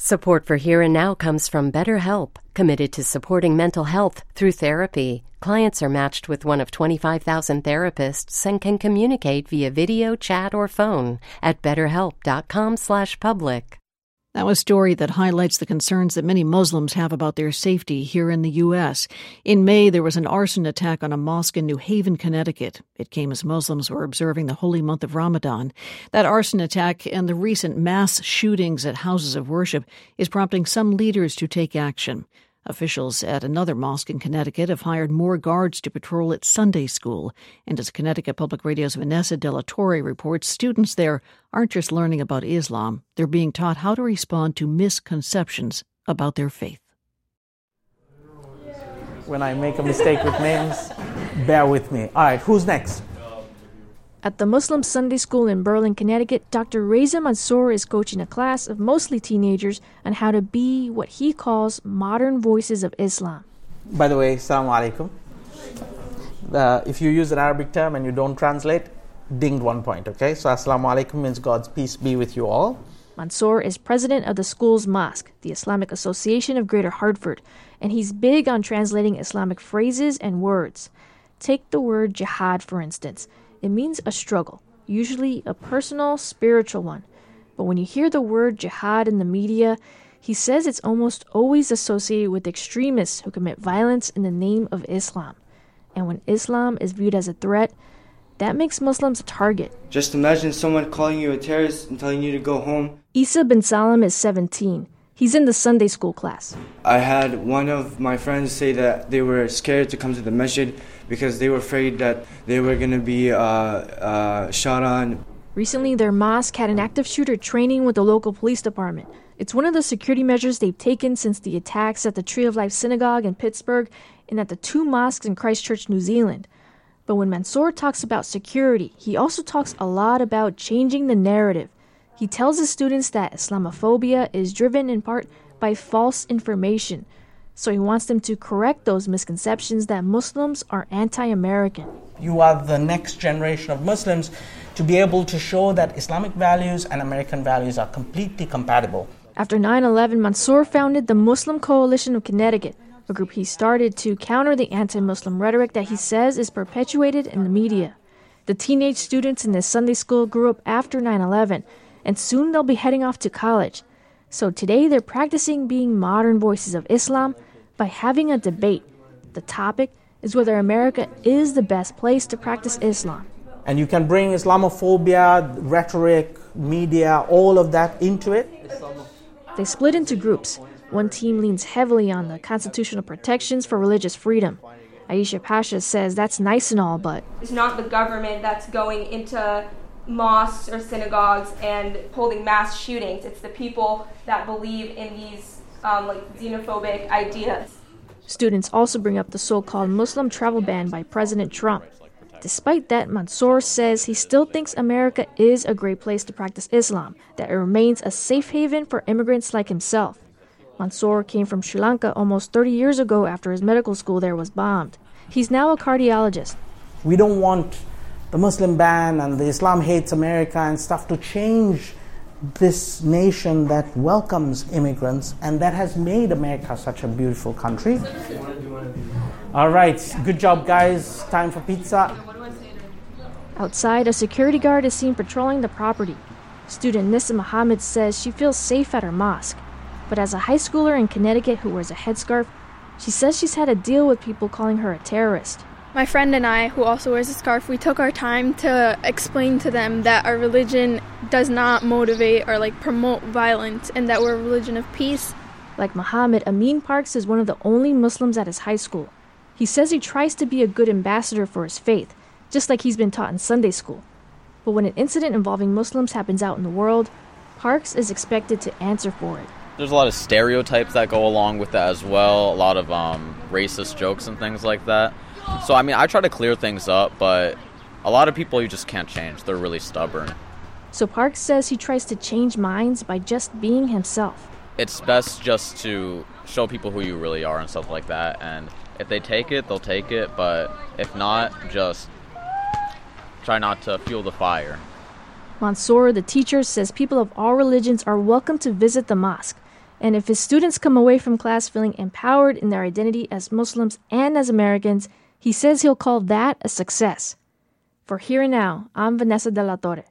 Support for Here and Now comes from BetterHelp, committed to supporting mental health through therapy. Clients are matched with one of 25,000 therapists and can communicate via video, chat, or phone at betterhelp.com/public. Now, a story that highlights the concerns that many Muslims have about their safety here in the U.S. In May, there was an arson attack on a mosque in New Haven, Connecticut. It came as Muslims were observing the holy month of Ramadan. That arson attack and the recent mass shootings at houses of worship is prompting some leaders to take action. Officials at another mosque in Connecticut have hired more guards to patrol its Sunday school. And as Connecticut Public Radio's Vanessa De La Torre reports, students there aren't just learning about Islam. They're being taught how to respond to misconceptions about their faith. When I make a mistake with names, bear with me. All right, who's next? At the Muslim Sunday School in Berlin, Connecticut, Dr. Reza Mansour is coaching a class of mostly teenagers on how to be what he calls modern voices of Islam. By the way, Assalamu alaikum. If you use an Arabic term and you don't translate, dinged 1 point, okay? So Assalamu alaikum means God's peace be with you all. Mansour is president of the school's mosque, the Islamic Association of Greater Hartford, and he's big on translating Islamic phrases and words. Take the word jihad, for instance. It means a struggle, usually a personal, spiritual one. But when you hear the word jihad in the media, he says it's almost always associated with extremists who commit violence in the name of Islam. And when Islam is viewed as a threat, that makes Muslims a target. Just imagine someone calling you a terrorist and telling you to go home. Isa bin Salam is 17. He's in the Sunday school class. I had one of my friends say that they were scared to come to the masjid because they were afraid that they were going to be shot on. Recently, their mosque had an active shooter training with the local police department. It's one of the security measures they've taken since the attacks at the Tree of Life Synagogue in Pittsburgh and at the 2 mosques in Christchurch, New Zealand. But when Mansour talks about security, he also talks a lot about changing the narrative. He tells his students that Islamophobia is driven in part by false information. So he wants them to correct those misconceptions that Muslims are anti-American. You are the next generation of Muslims to be able to show that Islamic values and American values are completely compatible. After 9/11, Mansour founded the Muslim Coalition of Connecticut, a group he started to counter the anti-Muslim rhetoric that he says is perpetuated in the media. The teenage students in this Sunday school grew up after 9/11, and soon they'll be heading off to college. So today they're practicing being modern voices of Islam by having a debate. The topic is whether America is the best place to practice Islam. And you can bring Islamophobia, rhetoric, media, all of that into it. They split into groups. One team leans heavily on the constitutional protections for religious freedom. Aisha Pasha says that's nice and all, but it's not the government that's going into mosques or synagogues and holding mass shootings. It's the people that believe in these xenophobic ideas. Students also bring up the so-called Muslim travel ban by President Trump. Despite that, Mansour says he still thinks America is a great place to practice Islam, that it remains a safe haven for immigrants like himself. Mansour came from Sri Lanka almost 30 years ago after his medical school there was bombed. He's now a cardiologist. We don't want the Muslim ban and the Islam hates America and stuff to change this nation that welcomes immigrants and that has made America such a beautiful country. All right, good job, guys. Time for pizza. Outside, a security guard is seen patrolling the property. Student Nissa Muhammad says she feels safe at her mosque. But as a high schooler in Connecticut who wears a headscarf, she says she's had to deal with people calling her a terrorist. My friend and I, who also wears a scarf, we took our time to explain to them that our religion does not motivate or promote violence and that we're a religion of peace. Like Muhammad, Amin Parks is one of the only Muslims at his high school. He says he tries to be a good ambassador for his faith, just like he's been taught in Sunday school. But when an incident involving Muslims happens out in the world, Parks is expected to answer for it. There's a lot of stereotypes that go along with that as well, a lot of racist jokes and things like that. So, I try to clear things up, but a lot of people you just can't change. They're really stubborn. So Parks says he tries to change minds by just being himself. It's best just to show people who you really are and stuff like that. And if they take it, they'll take it. But if not, just try not to fuel the fire. Mansour, the teacher, says people of all religions are welcome to visit the mosque. And if his students come away from class feeling empowered in their identity as Muslims and as Americans, he says he'll call that a success. For Here and Now, I'm Vanessa De La Torre.